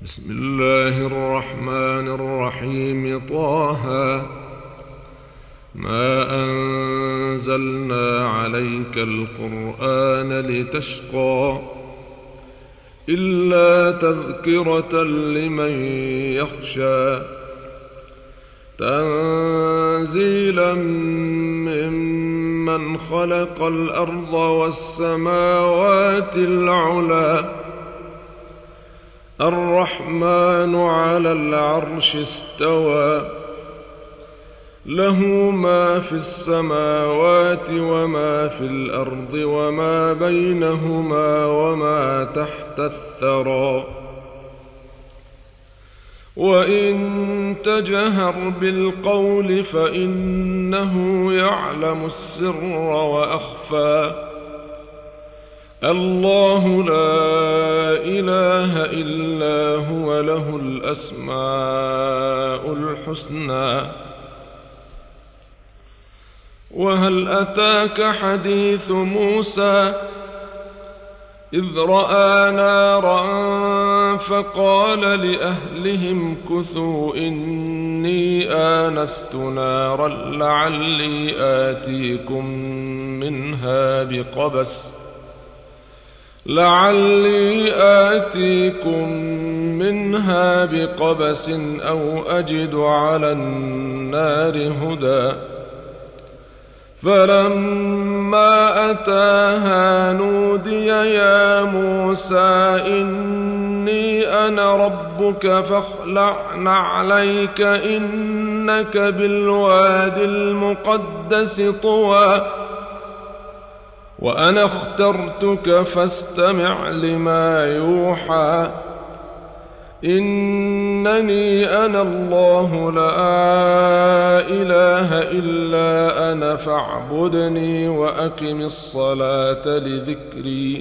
بسم الله الرحمن الرحيم. طه ما أنزلنا عليك القرآن لتشقى إلا تذكرة لمن يخشى تنزيلا ممن خلق الأرض والسماوات العلى الرحمن على العرش استوى له ما في السماوات وما في الأرض وما بينهما وما تحت الثرى وإن تجهر بالقول فإنه يعلم السر وأخفى الله لا إله إلا هو له الأسماء الحسنى. وهل أتاك حديث موسى إذ رأى نارا فقال لأهلهم كثوا إني آنست نارا لعلي آتيكم منها بقبس أو أجد على النار هدى. فلما أتاها نودي يا موسى إني أنا ربك فاخلع نعليك إنك بالوادي المقدس طوى وأنا اخترتك فاستمع لما يوحى إنني أنا الله لا إله إلا أنا فاعبدني وأقم الصلاة لذكري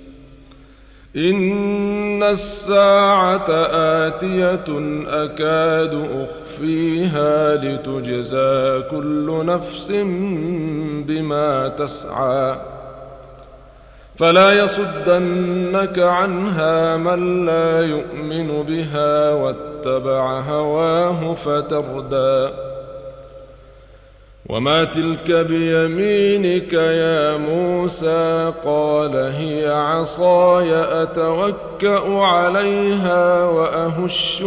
إن الساعة آتية أكاد أخفيها لتجزى كل نفس بما تسعى فلا يصدنك عنها من لا يؤمن بها واتبع هواه فتردى. وما تلك بيمينك يا موسى قال هي عصاي أتوكأ عليها وأهش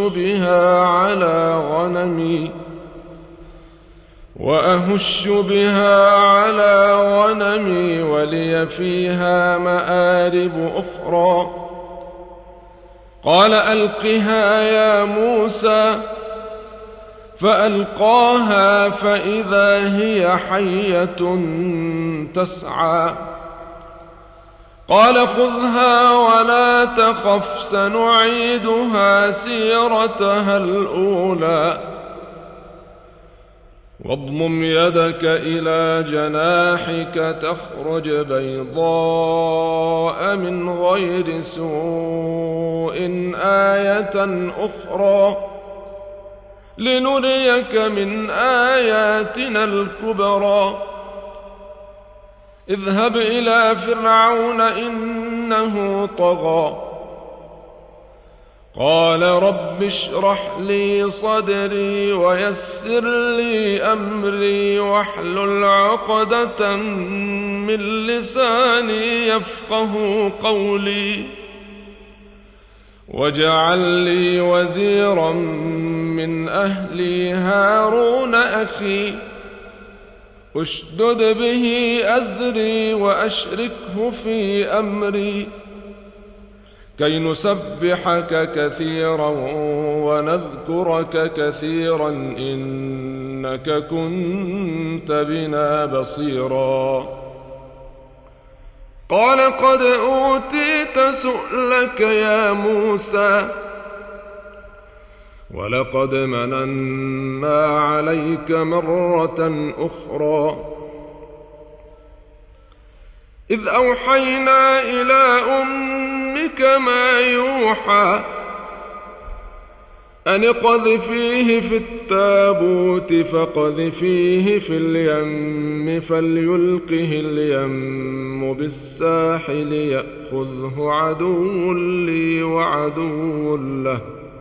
بها على غنمي ولي فيها مآرب أخرى. قال ألقها يا موسى فألقاها فإذا هي حية تسعى. قال خذها ولا تخف سنعيدها سيرتها الأولى واضمم يدك إلى جناحك تخرج بيضاء من غير سوء آية أخرى لنريك من آياتنا الكبرى. اذهب إلى فرعون إنه طغى قال رب اشرح لي صدري ويسر لي أمري واحلل عقدة من لساني يفقه قولي واجعل لي وزيرا من أهلي هارون أخي اشدد به أزري وأشركه في أمري كي نسبحك كثيرا ونذكرك كثيرا إنك كنت بنا بصيرا. قال قد أوتيت سؤلك يا موسى ولقد مننا عليك مرة أخرى إذ أوحينا إلى أمك ما يوحى أن اقذفيه في التابوت فاقذفيه في اليم فليلقه اليم بالساحل يأخذه عدو لي وعدو له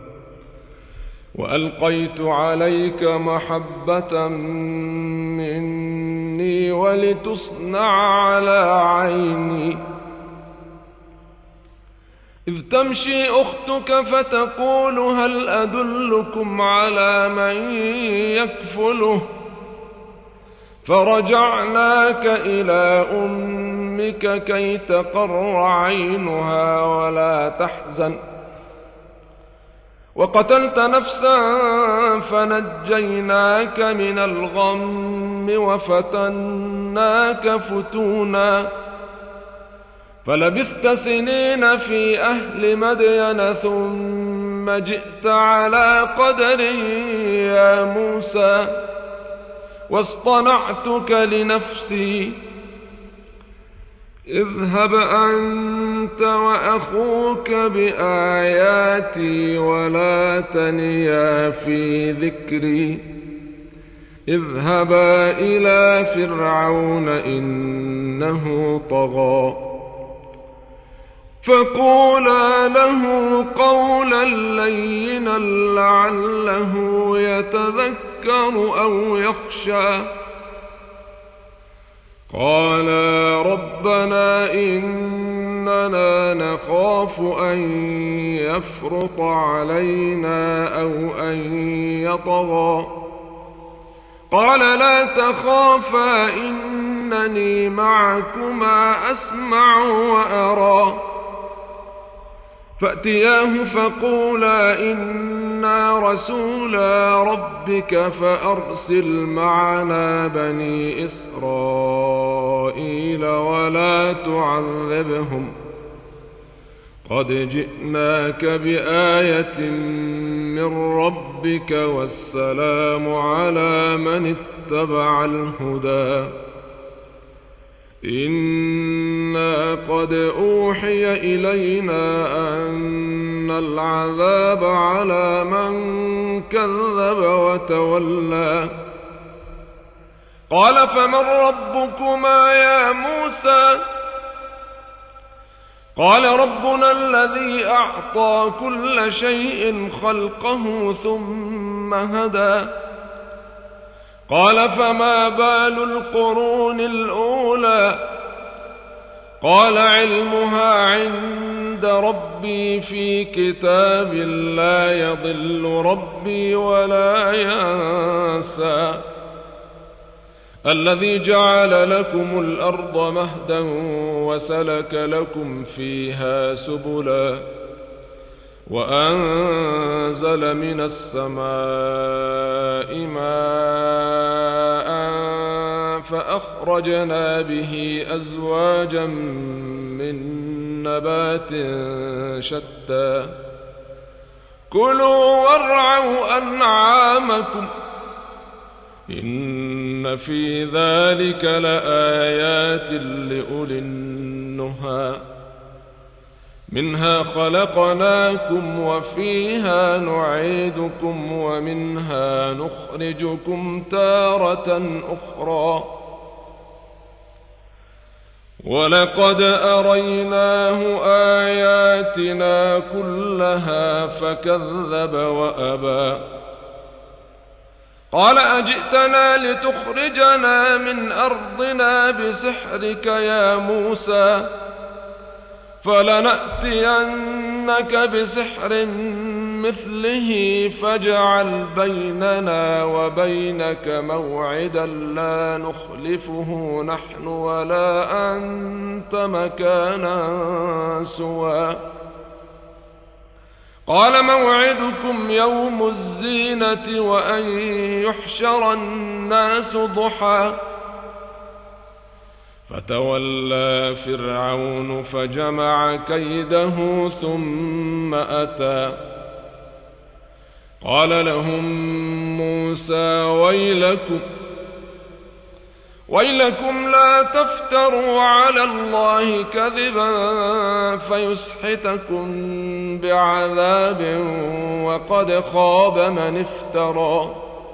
وألقيت عليك محبة مني ولتصنع على عيني. إذ تمشي أختك فتقول هل أدلكم على من يكفله، فرجعناك إلى أمك كي تقر عينها ولا تحزن، وقتلت نفسا فنجيناك من الغم وفتناك فتونا، فلبثت سنين في أهل مدين ثم جئت على قدر يا موسى، واصطنعتك لنفسي. اذهب أنت وأخوك بآياتي ولا تنيا في ذكري، اذهبا إلى فرعون إنه طغى، فقولا له قولا لينا لعله يتذكر أو يخشى. قالا ربنا إننا نخاف أن يفرط علينا أو أن يطغى. قال لا تخافا إنني معكما أسمع وأرى. فأتياه فقولا إنا رسولا ربك فأرسل معنا بني إسرائيل ولا تعذبهم، قد جئناك بآية من ربك والسلام على من اتبع الهدى. إنا قد أوحي إلينا أن العذاب على من كذب وتولى. قال فمن ربكما يا موسى؟ قال ربنا الذي أعطى كل شيء خلقه ثم هدى. قال فما بال القرون الأولى؟ قال علمها عند ربي في كتاب لا يضل ربي ولا ينسى. الذي جعل لكم الأرض مهدا وسلك لكم فيها سبلا وأنزل من السماء ماء فأخرجنا به أزواجا من نبات شتى كلوا وارعوا أنعامكم إن في ذلك لآيات لأولي النهى. منها خلقناكم وفيها نعيدكم ومنها نخرجكم تارة أخرى. ولقد أريناه آياتنا كلها فكذب وأبى. قال أجئتنا لتخرجنا من أرضنا بسحرك يا موسى؟ فلنأتينك بسحر مثله فاجعل بيننا وبينك موعدا لا نخلفه نحن ولا أنت مكانا سوى. قال موعدكم يوم الزينة وأن يحشر الناس ضحى. فتولى فرعون فجمع كيده ثم أتى. قال لهم موسى ويلكم لا تفتروا على الله كذبا فيسحتكم بعذاب وقد خاب من افترى.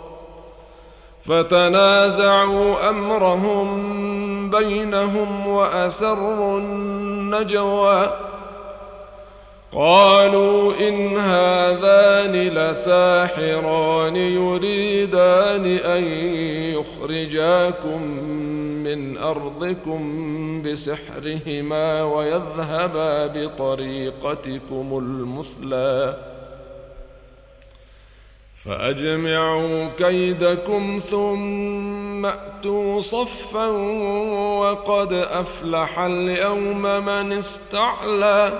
فتنازعوا أمرهم بينهم وأسروا النجوى. قالوا إن هذان لساحران يريدان أن يخرجاكم من أرضكم بسحرهما ويذهبا بطريقتكم المثلى فأجمعوا كيدكم ثم أتوا صفا وقد أفلح اليوم من استعلى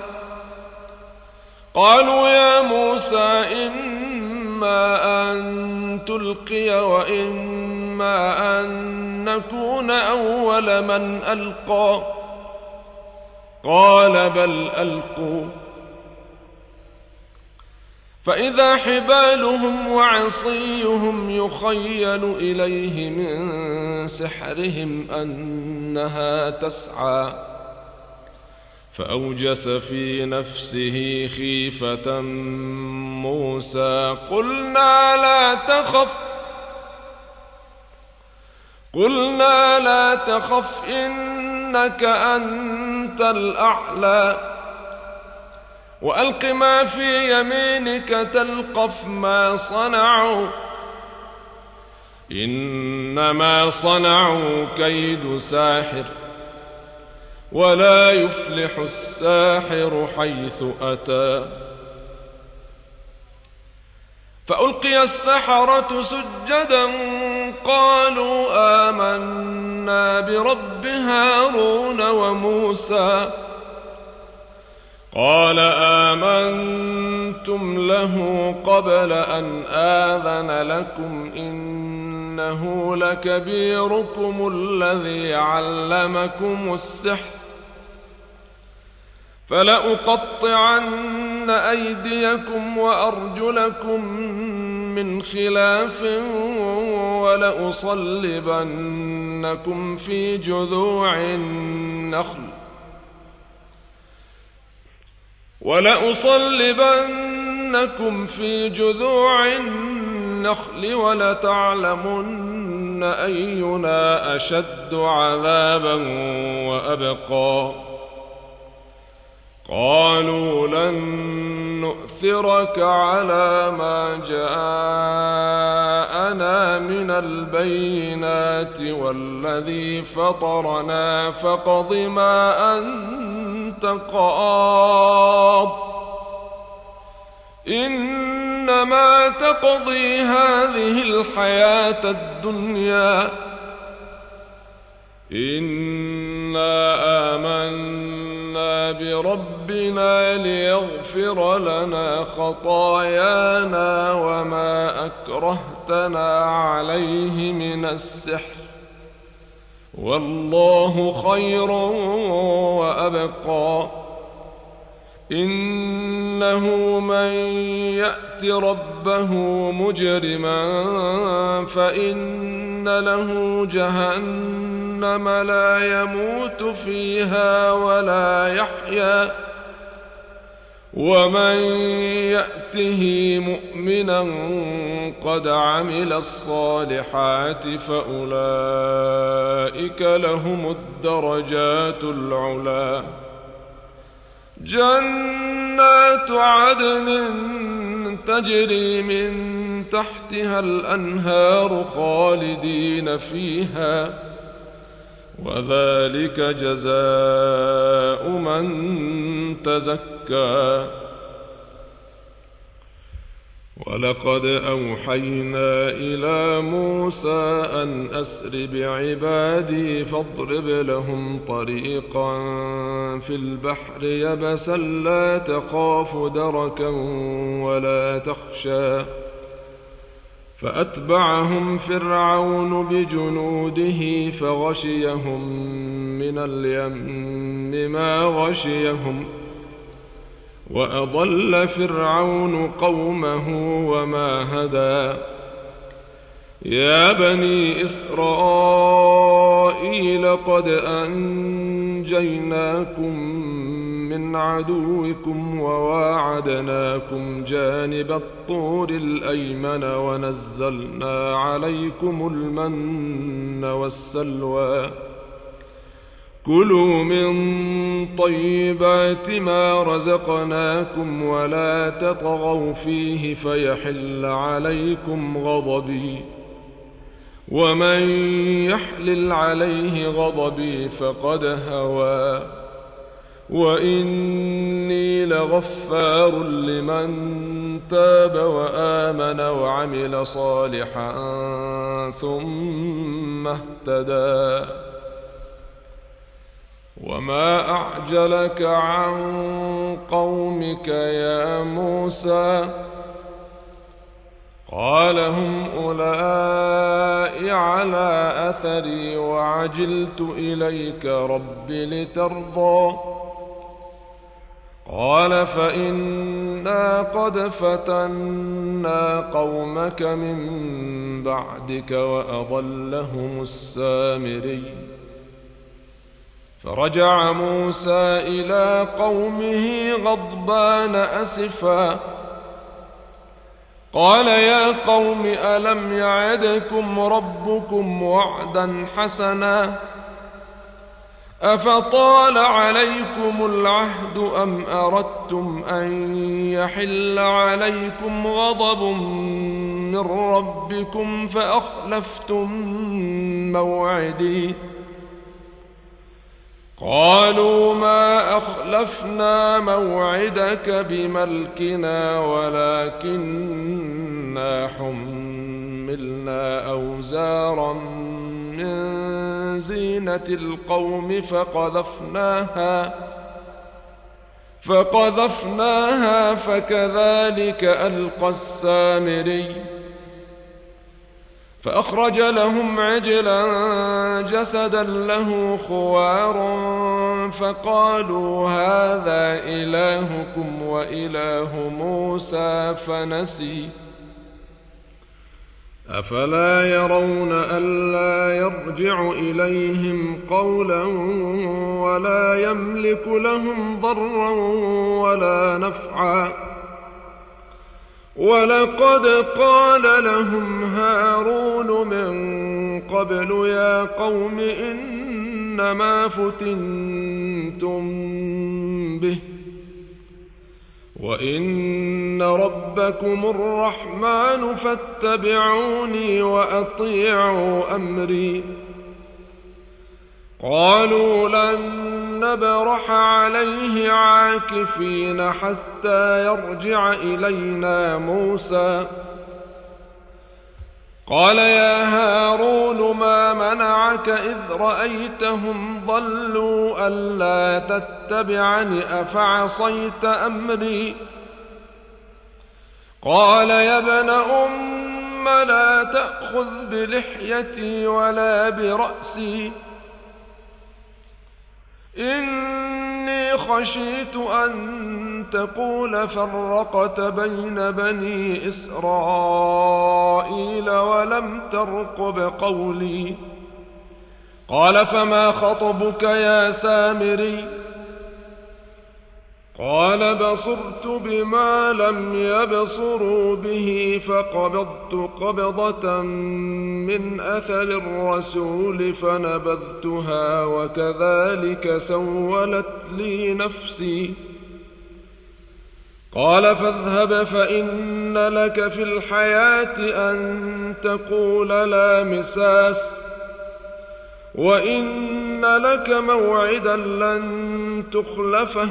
قالوا يا موسى إما أن تلقي وإما أن نكون أول من ألقى قال بل ألقوا فإذا حبالهم وعصيهم يخيل إليه من سحرهم أنها تسعى فأوجس في نفسه خيفة موسى قلنا لا تخف إنك أنت الأعلى وألق ما في يمينك تلقف ما صنعوا إنما صنعوا كيد ساحر ولا يفلح الساحر حيث أتى فألقي السحرة سجدا قالوا آمنا برب هارون وموسى قال آمنتم له قبل أن آذن لكم إنه لكبيركم الذي علمكم السحر فلأقطعن أيديكم وأرجلكم من خلاف ولأصلبنكم في جذوع النخل ولتعلمن أينا أشد عذابا وأبقى قالوا لن نؤثرك على ما جاءنا من البينات والذي فطرنا فاقض ما أنت قاض إنما تقضي هذه الحياة الدنيا إنا آمنا بربنا ليغفر لنا خطايانا وما أكرهتنا عليه من السحر والله خير وأبقى إنه من يأت ربه مجرما فإن له جهنم لا يموت فيها ولا يحيا ومن يأته مؤمنا قد عمل الصالحات فأولئك لهم الدرجات العلى جنات عدن تجري من تحتها الأنهار خالدين فيها وذلك جزاء من تزكى ولقد أوحينا إلى موسى أن أسر بعبادي فاضرب لهم طريقا في البحر يبسا لا تخاف دركا ولا تخشى فأتبعهم فرعون بجنوده فغشيهم من اليم ما غشيهم وأضل فرعون قومه وما هدى يا بني إسرائيل قد أنجيناكم من عدوكم وواعدناكم جانب الطور الأيمن ونزلنا عليكم المن والسلوى كلوا من طيبات ما رزقناكم ولا تطغوا فيه فيحل عليكم غضبي، ومن يحلل عليه غضبي فقد هوى، وإني لغفار لمن تاب وآمن وعمل صالحا ثم اهتدى. وما أعجلك عن قومك يا موسى؟ قال هم أولئك على أثري وعجلت إليك رب لترضى. قال فإنا قد فتنا قومك من بعدك وأضلهم السامري. فرجع موسى إلى قومه غضبان أسفا قال يا قوم ألم يعدكم ربكم وعدا حسنا أفطال عليكم العهد أم أردتم أن يحل عليكم غضب من ربكم فأخلفتم موعدي؟ قالوا ما أخلفنا موعدك بملكنا ولكننا حملنا أوزارا من زينة القوم فقذفناها فكذلك ألقى السامري. فأخرج لهم عجلا جسدا له خوار فقالوا هذا إلهكم وإله موسى فنسي. أفلا يرون ألا يرجع إليهم قولا ولا يملك لهم ضرا ولا نفعا؟ ولقد قال لهم هارون من قبل يا قوم إنما فتنتم به وإن ربكم الرحمن فاتبعوني وأطيعوا أمري. قالوا لن نبرح عليه عاكفين حتى يرجع إلينا موسى. قال يا هارون ما منعك إذ رأيتهم ضلوا ألا تتبعني أفعصيت أمري؟ قال يا ابن أم لا تأخذ بلحيتي ولا برأسي إني خشيت أن تقول فرقت بين بني إسرائيل ولم ترقب قولي. قال فما خطبك يا سامري؟ قال بصرت بما لم يبصروا به فقبضت قبضة من أثر الرسول فنبذتها وكذلك سولت لي نفسي. قال فاذهب فإن لك في الحياة أن تقول لا مساس وإن لك موعدا لن تخلفه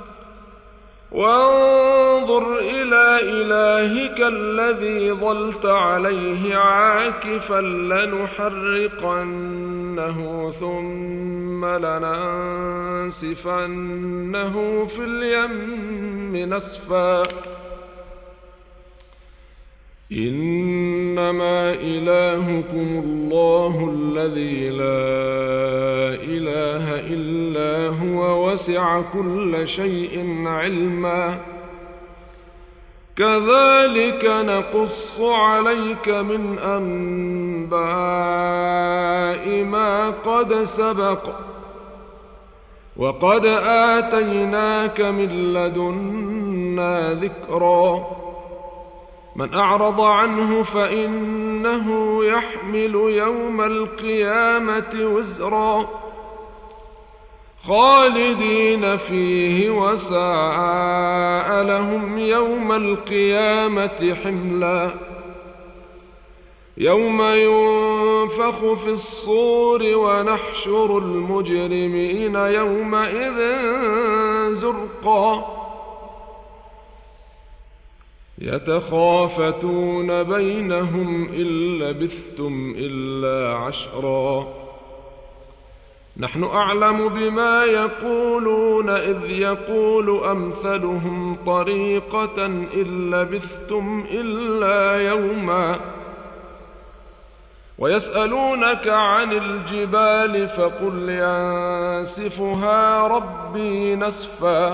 وانظر إلى إلهك الذي ظلت عليه عاكفا لنحرقنه ثم لننسفنه في اليم نسفا. إنما إلهكم الله الذي لا إله إلا هو وسع كل شيء علما كذلك نقص عليك من أنباء ما قد سبق وقد آتيناك من لدنا ذكرا. من أعرض عنه فإنه يحمل يوم القيامة وزرا خالدين فيه وساء لهم يوم القيامة حملا يوم ينفخ في الصور ونحشر المجرمين يومئذ زرقا يتخافتون بينهم إن لبثتم إلا عشرا نحن أعلم بما يقولون إذ يقول أمثلهم طريقة إن لبثتم إلا يوما ويسألونك عن الجبال فقل ينسفها ربي نسفا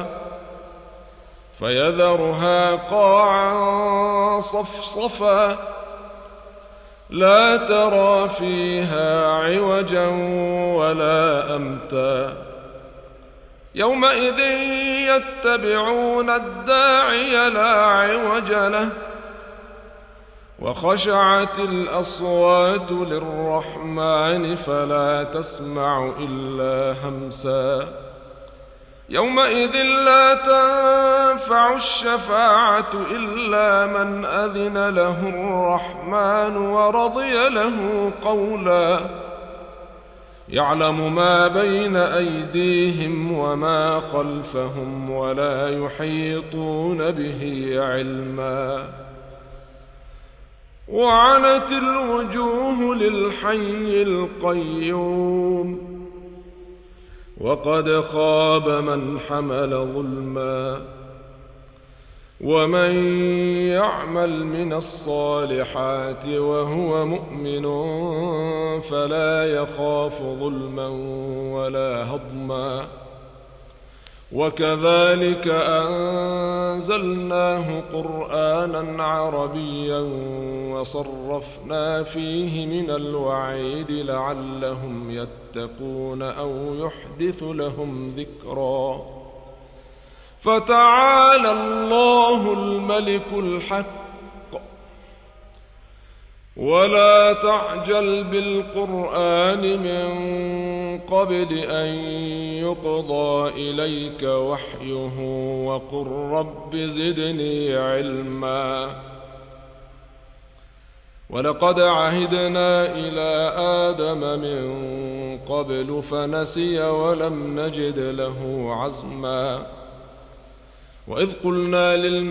فيذرها قاعا صفصفا لا ترى فيها عوجا ولا أمتا يومئذ يتبعون الداعي لا عوج له وخشعت الأصوات للرحمن فلا تسمع إلا همسا يومئذ لا تنفع الشفاعة إلا من أذن له الرحمن ورضي له قولا يعلم ما بين أيديهم وما خلفهم ولا يحيطون به علما وعنت الوجوه للحي القيوم وقد خاب من حمل ظلما ومن يعمل من الصالحات وهو مؤمن فلا يخاف ظلما ولا هضما وكذلك أنزلناه قرآنا عربيا وصرفنا فيه من الوعيد لعلهم يتقون أو يحدث لهم ذكرا فتعالى الله الملك الحق ولا تعجل بالقرآن من قبل أن يقضى إليك وحيه وقل رب زدني علما ولقد عهدنا إلى آدم من قبل فنسي ولم نجد له عزما وإذ قلنا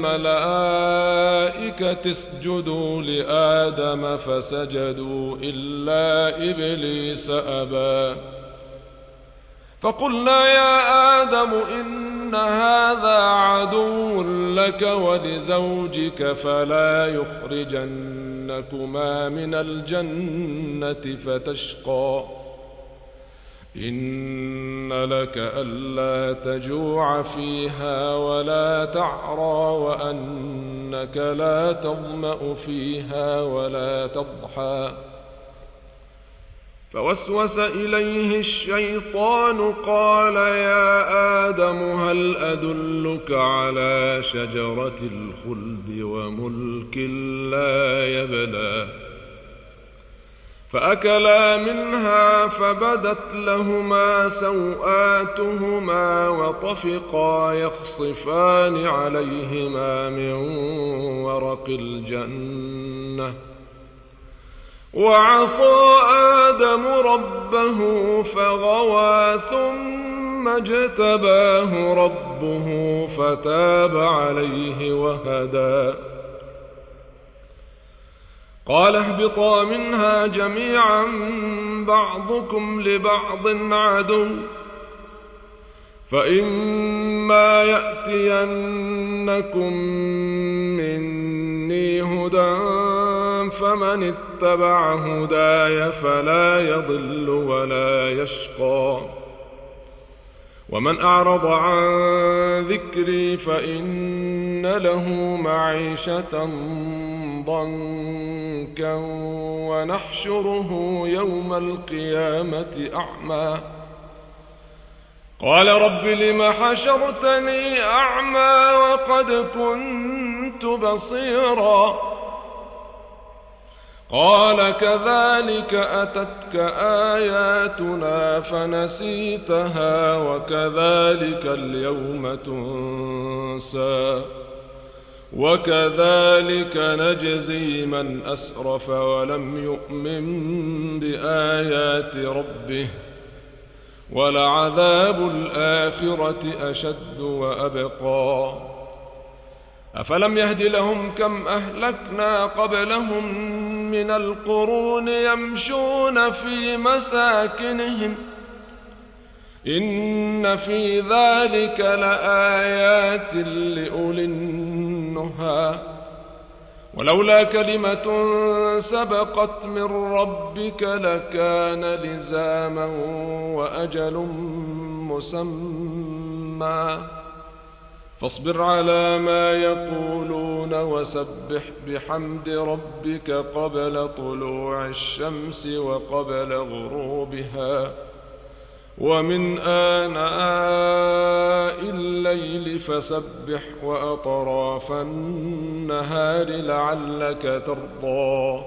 للملائكة اسجدوا لآدم فسجدوا إلا إبليس أبى فقلنا يا آدم إن هذا عدو لك ولزوجك فلا يخرجنكما من الجنة فتشقى إن لك ألا تجوع فيها ولا تعرى وأنك لا تظمأ فيها ولا تضحى فوسوس إليه الشيطان قال يا آدم هل أدلك على شجرة الخلد وملك لا يبلى فأكلا منها فبدت لهما سوآتهما وطفقا يخصفان عليهما من ورق الجنة وعصى آدم ربه فغوى ثم اجتباه ربه فتاب عليه وهدى قال اهبطا منها جميعا بعضكم لبعض عدو فإما يأتينكم مني هدى فمن اتبع هداي فلا يضل ولا يشقى ومن أعرض عن ذكري فإن له معيشة ضنكا ونحشره يوم القيامة أعمى قال رب لم حشرتني أعمى وقد كنت بصيرا قال كذلك أتتك آياتنا فنسيتها وكذلك اليوم تنسى وكذلك نجزي من أسرف ولم يؤمن بآيات ربه ولعذاب الآخرة أشد وأبقى أفلم يهد لهم كم أهلكنا قبلهم من القرون يمشون في مساكنهم إن في ذلك لآيات لأولي النهى ولولا كلمة سبقت من ربك لكان لزاما وأجل مسمى فاصبر على ما يقولون وسبح بحمد ربك قبل طلوع الشمس وقبل غروبها ومن آناء الليل فسبح وأطراف النهار لعلك ترضى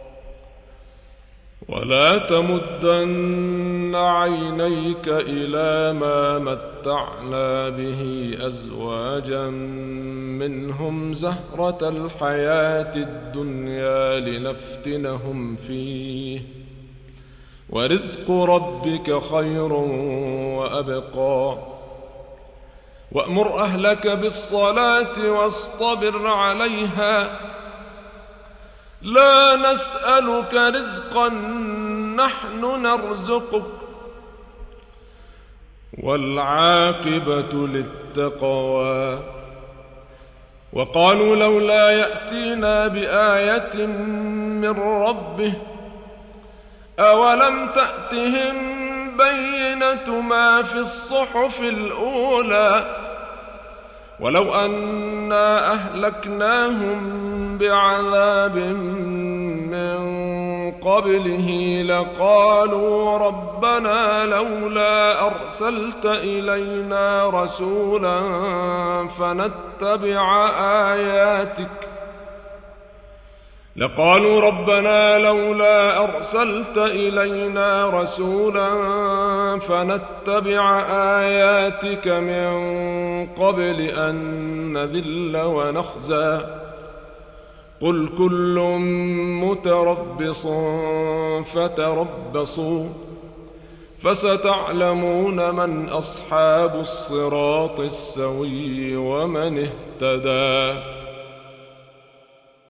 ولا تمدن عينيك إلى ما متعنا به أزواجا منهم زهرة الحياة الدنيا لنفتنهم فيه ورزق ربك خير وأبقى وأمر أهلك بالصلاة واصطبر عليها لا نسألك رزقا نحن نرزقك والعاقبة للتقوى وقالوا لولا يأتينا بآية من ربه أولم تأتهم بينة ما في الصحف الأولى ولو أنا أهلكناهم بعذاب من قبله لقالوا ربنا لولا أرسلت إلينا رسولا فنتبع آياتك من قبل أن نذل ونخزى قل كل متربص فتربصوا فستعلمون من أصحاب الصراط السوي ومن اهتدى.